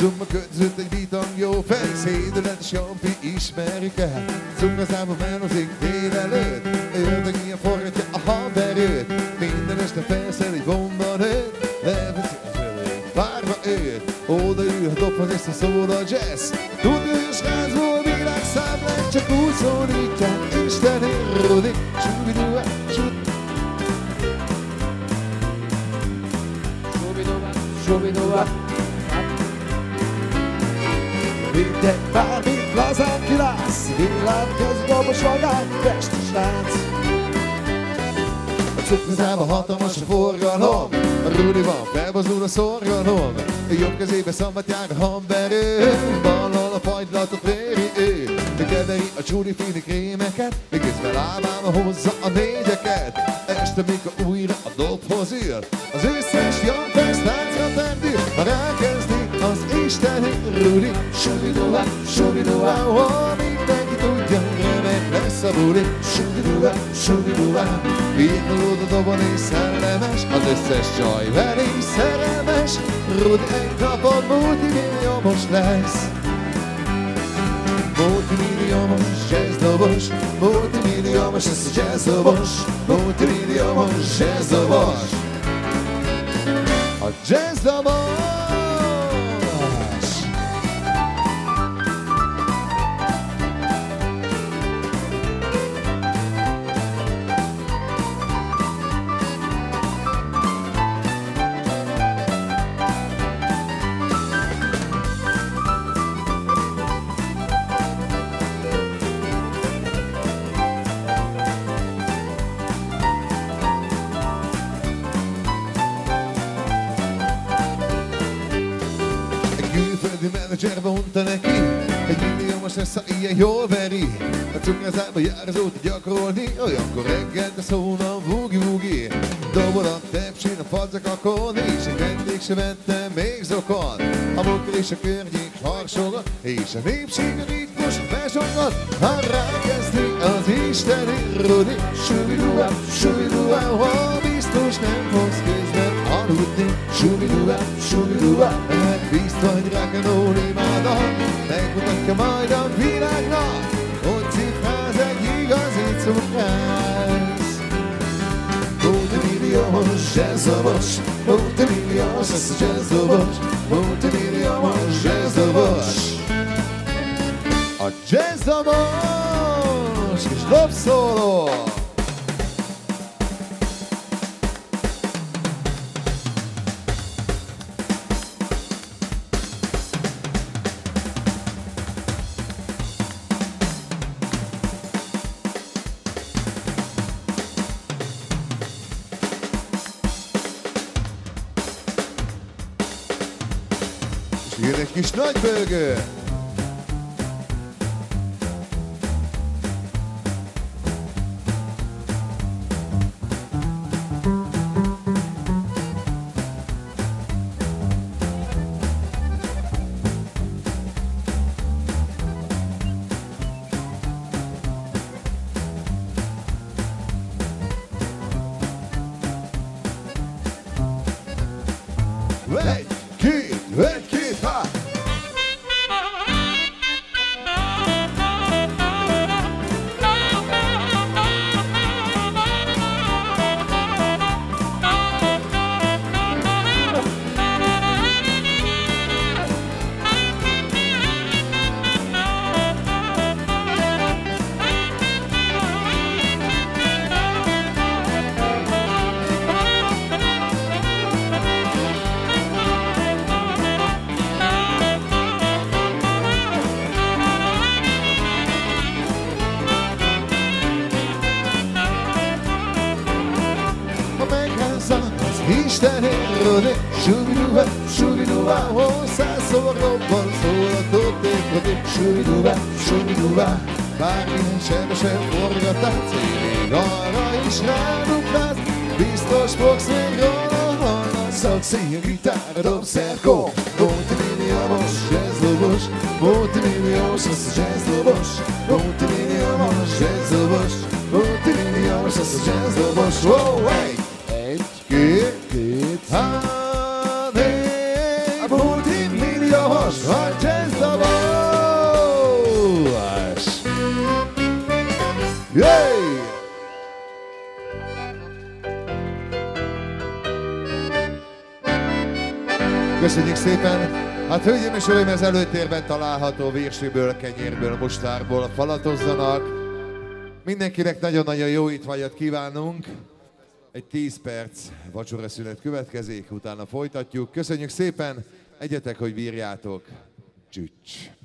Zumba között egy bitang jó fej, szédületes jampi ismerjük el. Zungazába menőzik délelőtt, ördög ilyen forgatja a haverőt. Minden este felszed egy bomba nőtt, leveszi az ölét, várva őt. Odaül, ha dobhoz összeszól a jazz. Tudős házból világszámlát, csak úgy szólítják, Isten érodik. Subidua, subidua. Minden bármit lazán kilász, villámköz dobos vagány, festes lánc. A cukrozába hatalmas a forgalom, a Rudiban felbazul a szorgalom. A jobb kezébe szambatjár a hamverő, ballal a fagylatot véri ő. Keveri a csúri fini krémeket, miközben lábába hozza a négyeket. Este mikor újra a dobhoz ül, az összes jampes táncra tendül. Ha rákezdi az isteni Rudi, subidua, subidua, oh, mindenki tudja, remek lesz a buli. Subidua, subidua, virulód a dobon és szellemes, az összes csaj velé szerelmes. Rudi egy napon multimilliómos lesz. Multimilliómos jazzdobos, multimilliómos lesz a jazzdobos, multimilliómos jazzdobos. A jazzdobos! Menedzser mondta neki, egy milliómos lesz, ha ilyen jól veri. A cukrászába jár az óta gyakorolni, olyankor reggelte szólna vugi-vugi. Dobol a tepsin, a fadzakakon, és egy vendég se vette még zokon. A motor és a környék harsogat, és a népség a ritmus bezsongat. Ha rákezdi az isteni Rudi, subidua, subidua, ha biztos nem fogsz közben aludni. Subidua, subidua, megbízt vagy rock'n'roll imádat, megmutatja majd a világnak, hogy cifráz egy igazi cukrász. Multimilliómos jazzdobos, multimilliómos lesz a jazzdobos, multimilliómos jazzdobos. A jazzdobos és dobszóló. Jön egy kis nagybőgő! Egy, két, ha! Isten érődik, subidua, subidua, hozzászól robban szól a tudték, subidua, subidua. Bármilyen sebesen forgatás, még arra is rádugnász, biztos fogsz még róla hallani. Szakszíj, a gitár, a dobszerkó, multimilliómos jazzdobos, multimilliómos lesz a jazzdobos, multimilliómos jazzdobos, multimilliómos lesz a jazzdobos. Wow, hey! Egy, két, há, né, a multimilliómos Jöjj! Köszönjük szépen! Hát hölgyeim és uraim, ez előtérben található virsiből, kenyérből, mustárból falatozzanak. Mindenkinek nagyon-nagyon jó étvágyat kívánunk. Egy 10 perc vacsoraszünet következik, utána folytatjuk. Köszönjük szépen, egyetek, hogy bírjátok. Csücs!